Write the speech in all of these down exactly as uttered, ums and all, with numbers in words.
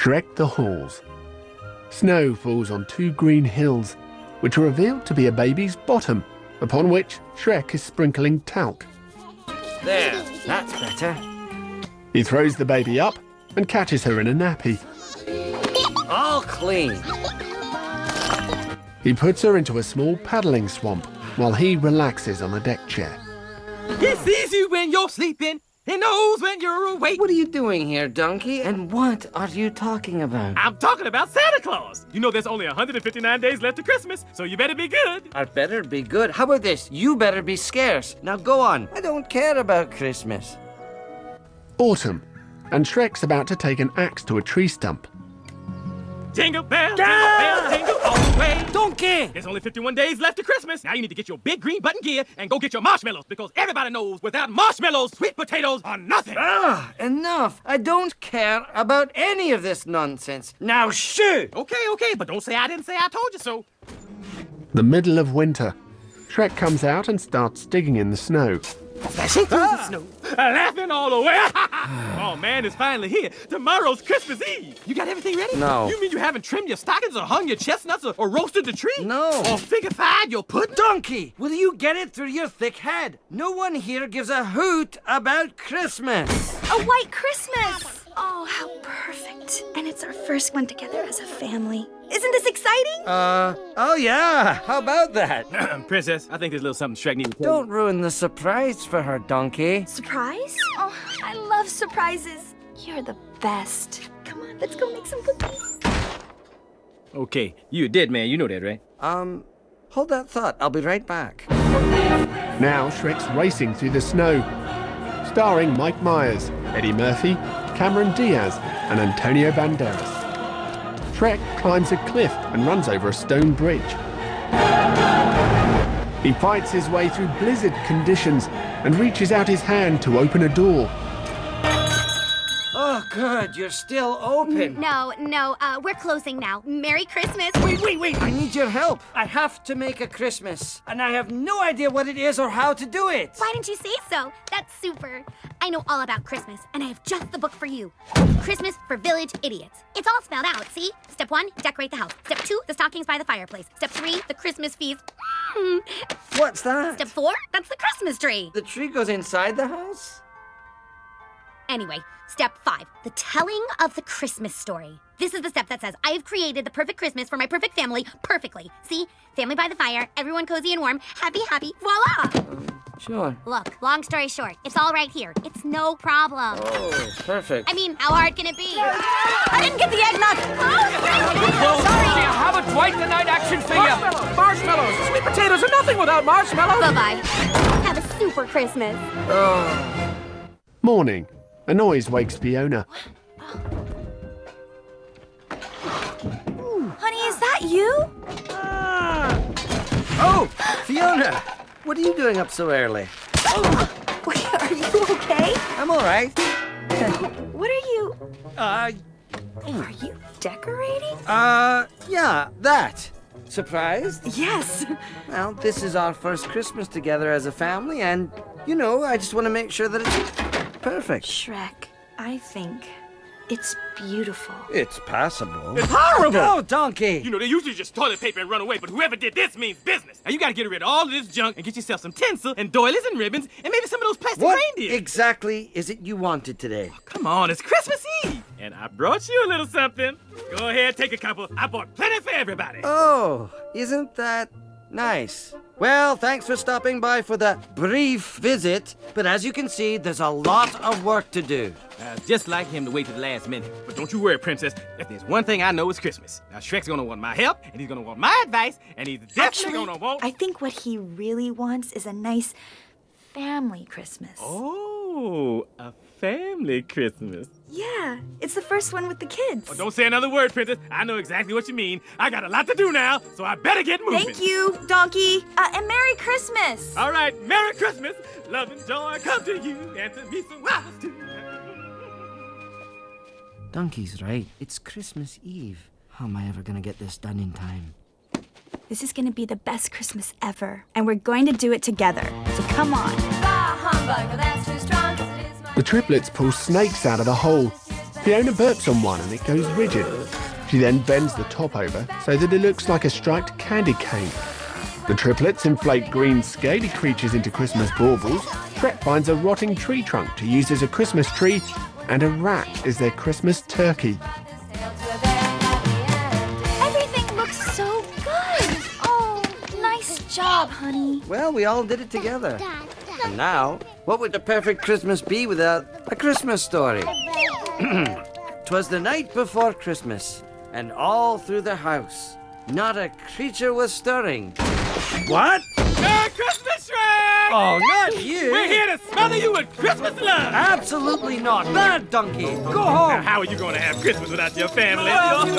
Shrek the Halls. Snow falls on two green hills, which are revealed to be a baby's bottom, upon which Shrek is sprinkling talc. There, that's better. He throws the baby up and catches her in a nappy. All clean. He puts her into a small paddling swamp while he relaxes on a deck chair. He sees you when you're sleeping. He knows when you're awake. What are you doing here, donkey? And what are you talking about? I'm talking about Santa Claus. You know there's only one hundred fifty-nine days left to Christmas, so you better be good. I better be good. How about this? You better be scarce. Now go on. I don't care about Christmas. Autumn, and Shrek's about to take an axe to a tree stump. Jingle bell, jingle bell, jingle all the way. Donkey! There's only fifty-one days left to Christmas. Now you need to get your big green button gear and go get your marshmallows, because everybody knows without marshmallows, sweet potatoes are nothing. Ah, enough. I don't care about any of this nonsense. Now shoo! Okay, okay, but don't say I didn't say I told you so. The middle of winter. Shrek comes out and starts digging in the snow. Flashing through the snow, laughing all the way. Oh, man, it's finally here. Tomorrow's Christmas Eve. You got everything ready? No. You mean you haven't trimmed your stockings or hung your chestnuts or, or roasted the tree? No. Or figure-fied your pudding? Donkey, will you get it through your thick head? No one here gives a hoot about Christmas. A white Christmas! Oh, how perfect. And it's our first one together as a family. Isn't this exciting? Uh, oh yeah, how about that? Princess, I think there's a little something Shrek needs to tell Don't ruin the surprise for her, Donkey. Surprise? Oh, I love surprises. You're the best. Come on, let's go make some cookies. you. Okay, you a dead man, you know that, right? Um, hold that thought. I'll be right back. Now Shrek's racing through the snow. Starring Mike Myers, Eddie Murphy, Cameron Diaz, and Antonio Banderas. Shrek climbs a cliff and runs over a stone bridge. He fights his way through blizzard conditions and reaches out his hand to open a door. Oh, good, you're still open. No, no, uh, we're closing now. Merry Christmas. Wait, wait, wait, I need your help. I have to make a Christmas, and I have no idea what it is or how to do it. Why didn't you say so? That's super. I know all about Christmas, and I have just the book for you. Christmas for Village Idiots. It's all spelled out, see? Step one, decorate the house. Step two, the stockings by the fireplace. Step three, the Christmas feast. Mm. What's that? Step four, that's the Christmas tree. The tree goes inside the house? Anyway, step five, the telling of the Christmas story. This is the step that says, I have created the perfect Christmas for my perfect family perfectly. See? Family by the fire, everyone cozy and warm, happy, happy, voila! Um, sure. Look, long story short, it's all right here. It's no problem. Oh, perfect. I mean, how hard can it be? I didn't get the eggnog! Oh, sorry! Do you have a Dwight the Night action figure? Marshmallows! Marshmallows! Sweet potatoes are nothing without marshmallows! Bye-bye. Have a super Christmas. Oh. Morning. A noise wakes Fiona. Honey, is that you? Ah. Oh, Fiona, what are you doing up so early? Wait, are you okay? I'm all right. What are you... Uh, Are you decorating? uh, yeah, that. Surprised? Yes. Well, this is our first Christmas together as a family, and, you know, I just want to make sure that it's perfect. Shrek, I think it's beautiful. It's passable. It's horrible! No, Donkey! You know, they usually just toilet paper and run away, but whoever did this means business. Now you gotta get rid of all of this junk and get yourself some tinsel and doilies and ribbons and maybe some of those plastic What reindeer. exactly is it you wanted today? Come on, it's Christmas Eve. And I brought you a little something. Go ahead, take a couple. I bought plenty for everybody. Oh, isn't that nice? Well, thanks for stopping by for the brief visit, but as you can see, there's a lot of work to do. Uh, just like him to wait to the last minute. But don't you worry, Princess. If there's one thing I know is Christmas. Now, Shrek's gonna want my help, and he's gonna want my advice, and he's definitely Actually, gonna want... I think what he really wants is a nice family Christmas. Oh, a family Christmas. Yeah, it's the first one with the kids. Oh, don't say another word, Princess. I know exactly what you mean. I got a lot to do now, so I better get moving. Thank you, Donkey. Uh, and Merry Christmas. All right, Merry Christmas. Love and joy come to you, and to me some waffles too. Donkey's right. It's Christmas Eve. How am I ever gonna get this done in time? This is going to be the best Christmas ever, and we're going to do it together. So come on. The triplets pull snakes out of the hole. Fiona burps on one and it goes rigid. She then bends the top over so that it looks like a striped candy cane. The triplets inflate green scaly creatures into Christmas baubles. Shrek finds a rotting tree trunk to use as a Christmas tree, and a rat is their Christmas turkey. Everything looks so good. Oh, nice job, honey. Well, we all did it together. And now, what would the perfect Christmas be without a Christmas story? 'Twas the night before Christmas, and all through the house, not a creature was stirring. What? Merry Christmas, Shrek! Oh, not you! We're here to smother you with Christmas love! Absolutely not. Bad donkey. Go Now, home. how are you going to have Christmas without your family?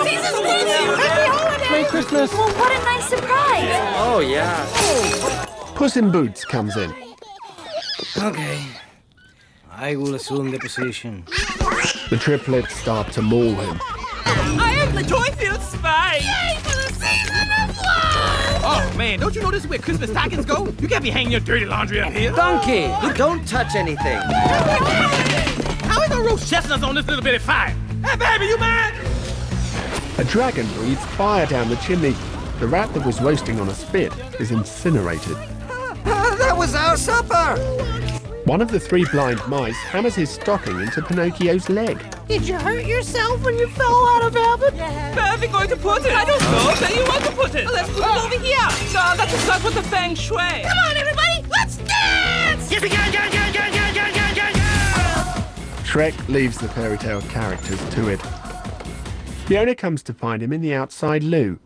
Merry Christmas! Well, what a nice surprise. Oh, yeah. Puss in Boots comes in. Okay. I will assume the position. The triplets start to maul him. I am the joy-filled spy! Yay for the season of love! Oh, man, don't you know this is where Christmas stockings go? You can't be hanging your dirty laundry up here. Donkey, don't touch anything. How are we gonna roast chestnuts on this little bitty fire? Hey, baby, you mind? A dragon breathes fire down the chimney. The rat that was roasting on a spit is incinerated. Ah, that was our supper. One of the three blind mice hammers his stocking into Pinocchio's leg. Did you hurt yourself when you fell out of heaven? Where are we going to put it? I don't know. Where do you want to put it? Let's put it over here. No, that is not what the feng shui. Come on, everybody, let's dance! Shrek leaves the fairy tale characters to it. Fiona comes to find him in the outside loo.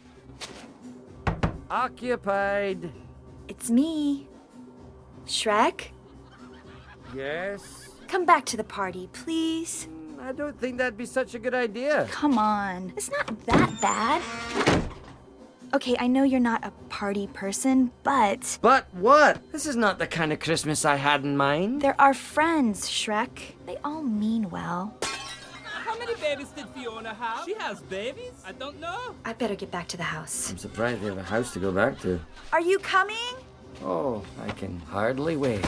Occupied. It's me. Shrek, Yes? come back to the party, please. I don't think that'd be such a good idea. Come on. It's not that bad. Okay, I know you're not a party person, but But what? This is not the kind of Christmas I had in mind. there are friends, Shrek. They all mean well. How many babies did Fiona have? She has babies? I don't know. I better get back to the house. I'm surprised they have a house to go back to. Are you coming? Oh, I can hardly wait.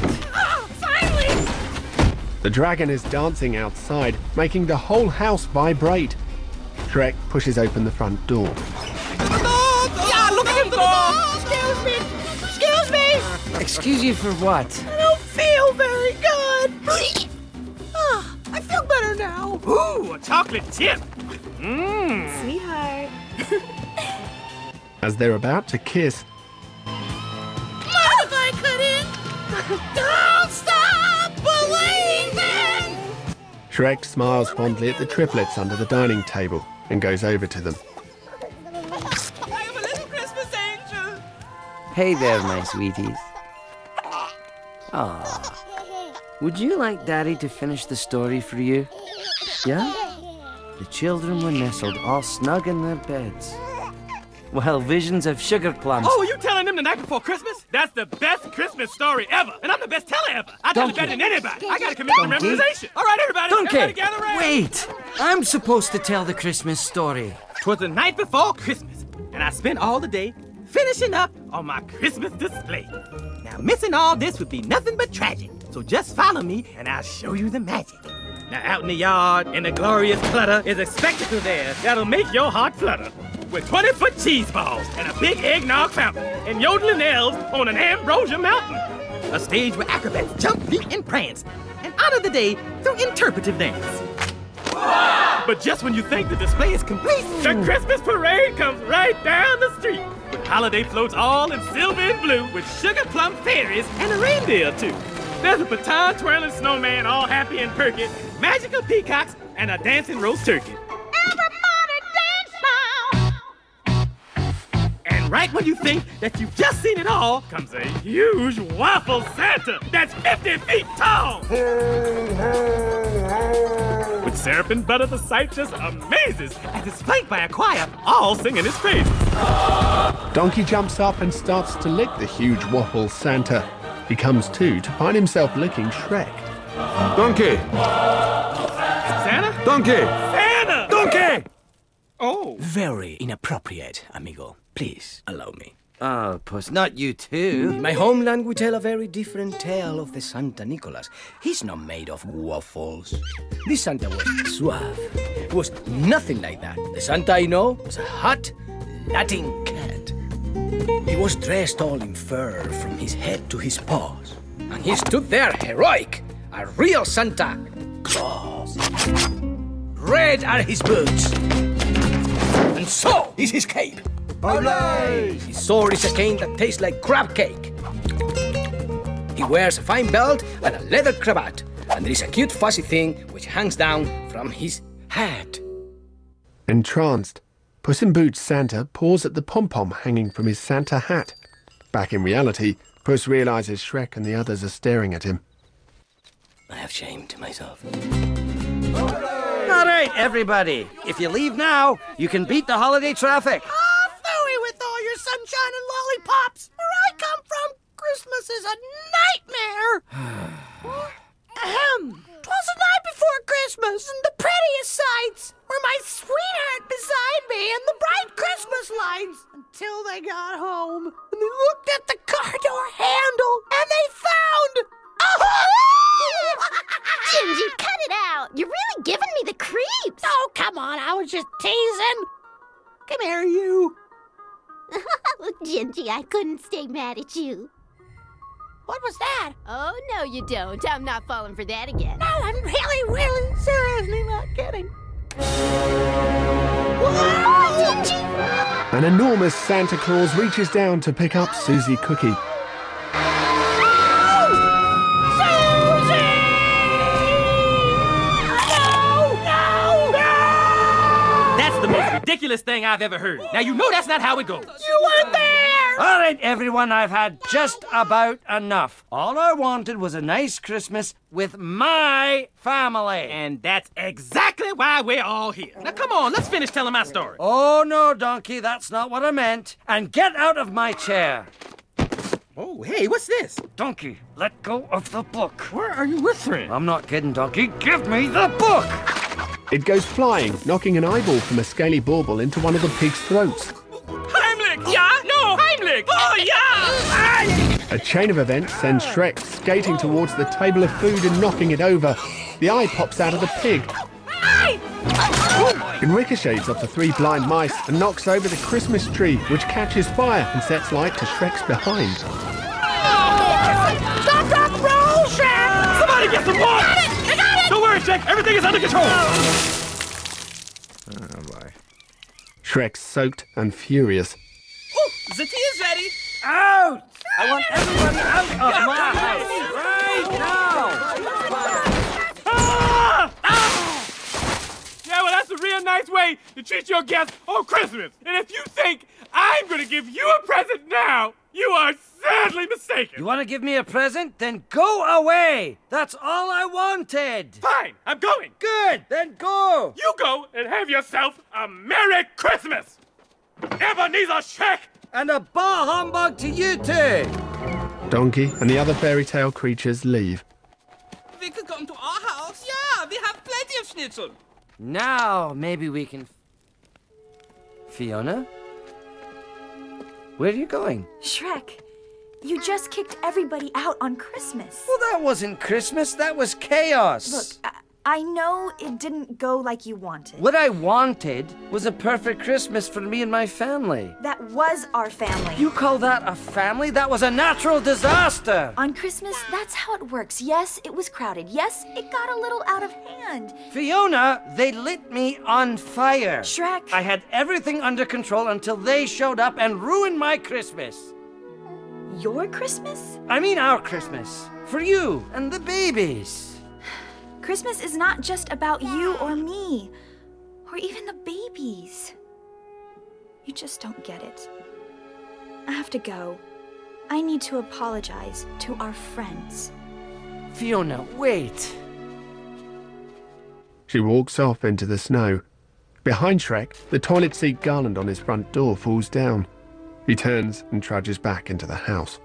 The dragon is dancing outside, making the whole house vibrate. Shrek pushes open the front door. Yeah, look at him go! Excuse me! Excuse me! Excuse you for what? I don't feel very good. Ah, I feel better now. Ooh, a chocolate chip. Mmm. Sweetheart. As they're about to kiss, Mind if I cut in? Don't stop believing! Shrek smiles fondly at the triplets under the dining table and goes over to them. I am a little Christmas angel. Hey there, my sweeties. Aw. Would you like Daddy to finish the story for you? Yeah? The children were nestled all snug in their beds, while visions of sugar plums. Oh, you telling them the night before Christmas? That's the best Christmas story ever. And I'm the best teller ever. I tell it Donkey. better than anybody. I gotta commit to Donkey. memorization. All right, everybody. Donkey! Everybody gather around. Wait! I'm supposed to tell the Christmas story. 'Twas the night before Christmas, and I spent all the day finishing up on my Christmas display. Now, missing all this would be nothing but tragic. So just follow me, and I'll show you the magic. Now, out in the yard, in the glorious clutter, is a spectacle there that'll make your heart flutter. With twenty-foot cheese balls and a big eggnog fountain and yodeling elves on an ambrosia mountain. A stage where acrobats jump, leap, and prance and honor the day through interpretive dance. But just when you think the display is complete, the Christmas parade comes right down the street. With holiday floats all in silver and blue, with sugar plum fairies and a reindeer too. There's a baton twirling snowman all happy and perky, magical peacocks, and a dancing roast turkey. Everybody dance now! And right when you think that you've just seen it all, comes a huge waffle Santa that's fifty feet tall. With syrup and butter, the sight just amazes as it's flanked by a choir, all singing his praises. Donkey jumps up and starts to lick the huge waffle Santa. He comes to to find himself licking Shrek. Donkey! Santa? Donkey! Santa! Donkey! Oh. Very inappropriate, amigo. Please, allow me. Oh, Puss, not you too. In my homeland, we tell a very different tale of the Santa Nicholas. He's not made of waffles. This Santa was suave. It was nothing like that. The Santa I know was a hot Latin cat. He was dressed all in fur from his head to his paws. And he stood there heroic, a real Santa Claus. Red are his boots. And so is his cape. Olé! His sword is a cane that tastes like crab cake. He wears a fine belt and a leather cravat. And there is a cute fuzzy thing which hangs down from his hat. Entranced, Puss in Boots Santa paws at the pom-pom hanging from his Santa hat. Back in reality, Puss realises Shrek and the others are staring at him. I have shamed myself. All right, everybody. If you leave now, you can beat the holiday traffic. Oh, phooey with all your sunshine and lollipops. Where I come from, Christmas is a nightmare. Ahem. 'Twas the night before Christmas, and the prettiest sights were my sweetheart beside me and the bright Christmas lights. Until they got home, and they looked at the car door handle, and they found... Gingy, cut it out. You're really giving me the creeps. Oh, come on, I was just teasing. Come here, you. Gingy, I couldn't stay mad at you. What was that? Oh, no, you don't. I'm not falling for that again. No, I'm really, really, seriously not kidding. An enormous Santa Claus reaches down to pick up Susie Cookie. Ridiculous thing I've ever heard. Now, you know that's not how it goes. You weren't there! All right, everyone, I've had just about enough. All I wanted was a nice Christmas with my family. And that's exactly why we're all here. Now, come on, let's finish telling my story. Oh, no, Donkey, that's not what I meant. And get out of my chair. Oh, hey, what's this? Donkey, let go of the book. Where are you whispering? I'm not kidding, Donkey. Give me the book! It goes flying, knocking an eyeball from a scaly bauble into one of the pig's throats. Heimlich! Yeah? No, Heimlich! Oh, yeah! A chain of events sends Shrek skating towards the table of food and knocking it over. The eye pops out of the pig. It ricochets off the three blind mice and knocks over the Christmas tree, which catches fire and sets light to Shrek's behind. Stop, drop, roll, Shrek! Somebody get some water! I got it! Don't worry, Shrek. Everything is under control. Oh, boy. Shrek's soaked and furious. Oh, the tea is ready. Out! I want everybody out of my house right now! Ah! Ah! Yeah, well, that's a real nice way to treat your guests on Christmas. And if you think I'm going to give you a present now, you are sadly mistaken. You want to give me a present? Then go away! That's all I wanted! Fine, I'm going. Good, then go! You go and have yourself a Merry Christmas! Ebenezer Shrek! And a bar humbug to you too! Donkey and the other fairy tale creatures leave. We could come to our house. Yeah, we have plenty of schnitzel. Now, maybe we can... Fiona? Where are you going? Shrek, you just kicked everybody out on Christmas. Well, that wasn't Christmas. That was chaos. Look, I, I know it didn't go like you wanted. What I wanted was a perfect Christmas for me and my family. That was our family. You call that a family? That was a natural disaster. On Christmas, that's how it works. Yes, it was crowded. Yes, it got a little out of hand. Fiona, they lit me on fire. Shrek. I had everything under control until they showed up and ruined my Christmas. Your Christmas? I mean our Christmas. For you and the babies. Christmas is not just about you or me, or even the babies. You just don't get it. I have to go. I need to apologize to our friends. Fiona, wait. She walks off into the snow. Behind Shrek, the toilet seat garland on his front door falls down. He turns and trudges back into the house.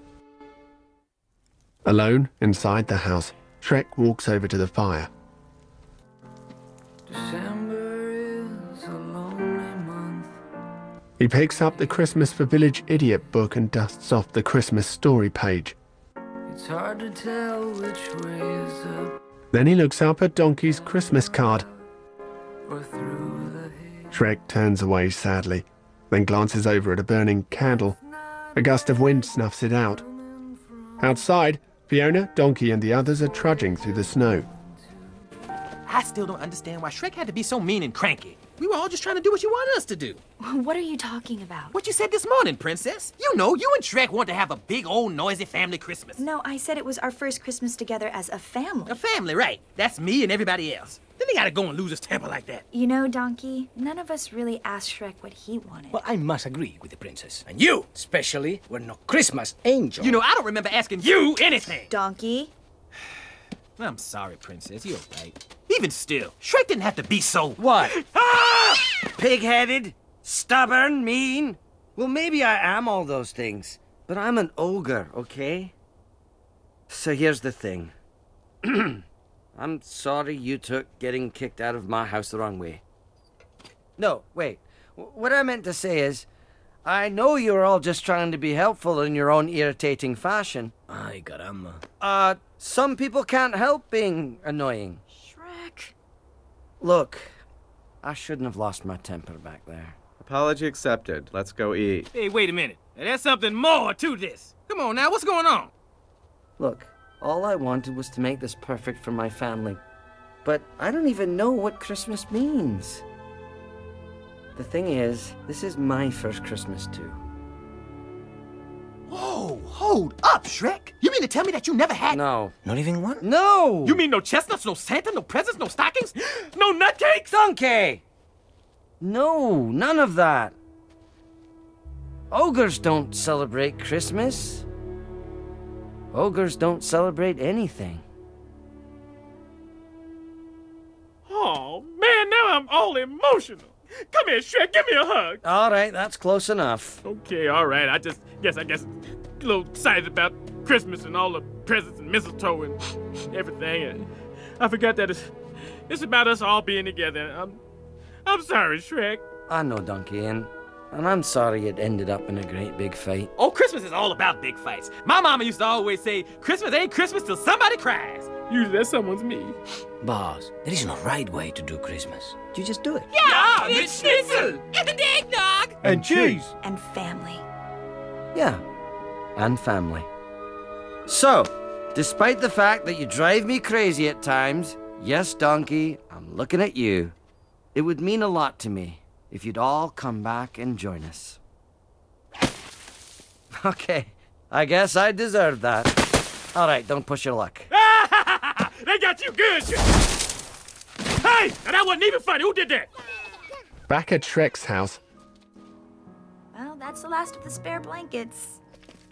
Alone inside the house, Shrek walks over to the fire. December is a lonely month. He picks up the Christmas for Village Idiot book and dusts off the Christmas story page. It's hard to tell which way is up Then he looks up at Donkey's Christmas card. or through the hay. Shrek turns away sadly, then glances over at a burning candle. A gust of wind snuffs it out. Outside, Fiona, Donkey, and the others are trudging through the snow. I still don't understand why Shrek had to be so mean and cranky. We were all just trying to do what you wanted us to do. What are you talking about? What you said this morning, Princess. You know, you and Shrek want to have a big old noisy family Christmas. No, I said it was our first Christmas together as a family. A family, right. That's me and everybody else. Then he gotta go and lose his temper like that. You know, Donkey, none of us really asked Shrek what he wanted. Well, I must agree with the princess. And you, especially, were no Christmas angel. You know, I don't remember asking you anything. Donkey? I'm sorry, Princess. You're right. Even still, Shrek didn't have to be so... What? Ah! Pig-headed, stubborn, mean. Well, maybe I am all those things, but I'm an ogre, okay? So here's the thing. I'm sorry you took getting kicked out of my house the wrong way. No, wait. W- what I meant to say is, I know you're all just trying to be helpful in your own irritating fashion. Ay, caramba. Uh, some people can't help being annoying. Shrek. Look, I shouldn't have lost my temper back there. Apology accepted. Let's go eat. Hey, wait a minute. Now, there's something more to this. Come on now, what's going on? Look, all I wanted was to make this perfect for my family. But I don't even know what Christmas means. The thing is, this is my first Christmas too. Whoa, hold up, Shrek. You mean to tell me that you never had... No. Not even one? No! You mean no chestnuts, no Santa, no presents, no stockings, no nutcakes? Donkey! No, none of that. Ogres don't celebrate Christmas. Ogres don't celebrate anything. Oh, man, now I'm all emotional. Come here, Shrek, give me a hug. All right, that's close enough. Okay, all right. I just guess, I guess, a little excited about Christmas and all the presents and mistletoe and everything. And I forgot that it's, it's about us all being together. I'm, I'm sorry, Shrek. I know, Donkey, and, and I'm sorry it ended up in a great big fight. Oh, Christmas is all about big fights. My mama used to always say, Christmas ain't Christmas till somebody cries. Usually that someone's me. Boss, there is no right way to do Christmas. You just do it. Yeah, with schnitzel and eggnog. And cheese. And family. Yeah, and family. So, despite the fact that you drive me crazy at times, yes, Donkey, I'm looking at you. It would mean a lot to me if you'd all come back and join us. Okay, I guess I deserve that. All right, don't push your luck. They got you good. Hey, now that wasn't even funny. Who did that? Back at Shrek's house, Well, that's the last of the spare blankets.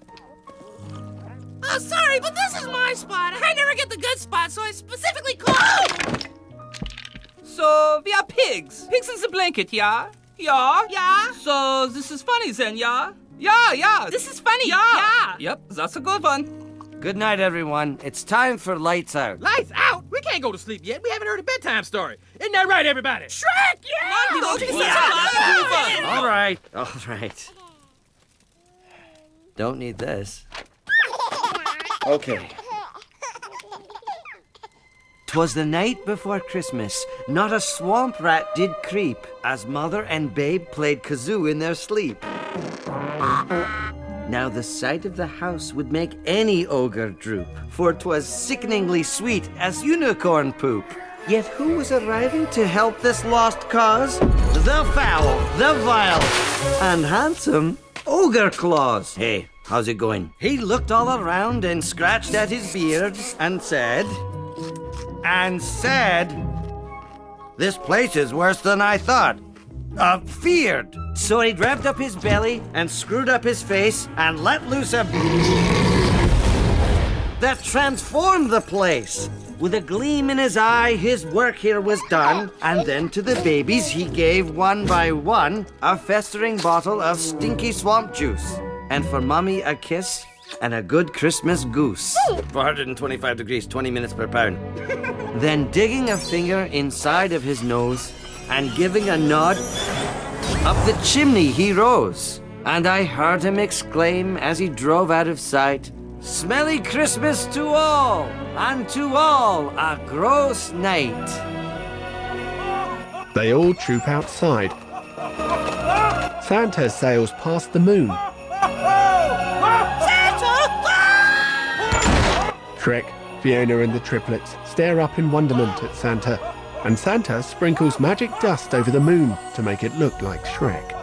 Oh, sorry, but this is my spot. I never get the good spot, so I specifically called. So, we are pigs. Pigs in the blanket, yeah? Yeah? Yeah? So, this is funny then, yeah? Yeah, yeah. This is funny. Yeah. Yeah. Yep, that's a good one. Good night, everyone. It's time for lights out. Lights out? We can't go to sleep yet. We haven't heard a bedtime story. Isn't that right, everybody? Shrek, yeah! Come on, people. Yeah. All right, all right. Don't need this. Okay. 'Twas the night before Christmas. Not a swamp rat did creep, as Mother and Babe played kazoo in their sleep. Now the sight of the house would make any ogre droop, for 'twas sickeningly sweet as unicorn poop. Yet who was arriving to help this lost cause? The foul, the vile, and handsome Ogre Claus. Hey, how's it going? He looked all around and scratched at his beard and said, and said, this place is worse than I thought. Uh, feared. So he revved up his belly and screwed up his face and let loose a that transformed the place. With a gleam in his eye, his work here was done, and then to the babies he gave one by one a festering bottle of stinky swamp juice, and for Mummy a kiss and a good Christmas goose. four hundred twenty-five degrees, twenty minutes per pound. Then digging a finger inside of his nose and giving a nod, Up the chimney he rose, and I heard him exclaim as he drove out of sight, "Smelly Christmas to all, and to all a gross night." They all troop outside. Santa sails past the moon. Shrek, Fiona and the triplets stare up in wonderment at Santa, and Santa sprinkles magic dust over the moon to make it look like Shrek.